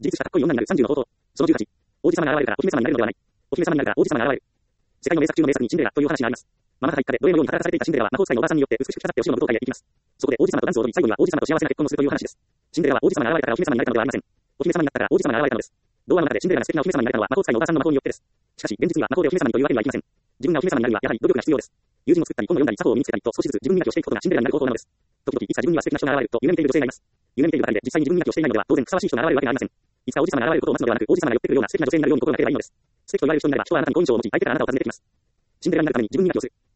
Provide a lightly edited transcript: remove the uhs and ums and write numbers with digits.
自立したかっこいい女になる30の方法。その18。王子様が現れるからお姫様になるのではない。お姫様になるから王子様が現れる。世界の名作中の名作にシンデレラという話があります。マナハタ一家で奴隷のように働かされていたシンデレラは魔法使いのおばあさんによって美しく飾ってお城の舞台へ行きます。そこで王子様とダンスを踊り最後には王子様と幸せな結婚をするという話です。シンデレラは王子様が現れたからお姫様になれたのではありません。お姫様になったから王子様が現れたのです。童話の中でシンデレラが素敵なお姫様になれたのは魔法使いのおばあさんの魔法によってです。しかし現実には魔法でお姫様にというわけにはいきません。自分がお姫様になるにはやはり努力が必要です。友人を作ったり本を読んだり作法を身につけたりと少しずつ自分磨きをしていくことがシンデレラになる方法なのです。時々いつか自分には素敵な人が現れると夢見ている女性がいます。夢見ているばかりで実際に自分磨きをしていないのでは当然ふさわしい人が現れるわけがありません。いつか王子様が現れることを待つのではなく王子様が寄ってくるような素敵な女性になるように心がければいいのです。素敵と言われる人になれば人はあなたに好印象を持ち相手からあなたを訪ねてきます。シンデレラになるために自分磨きをする。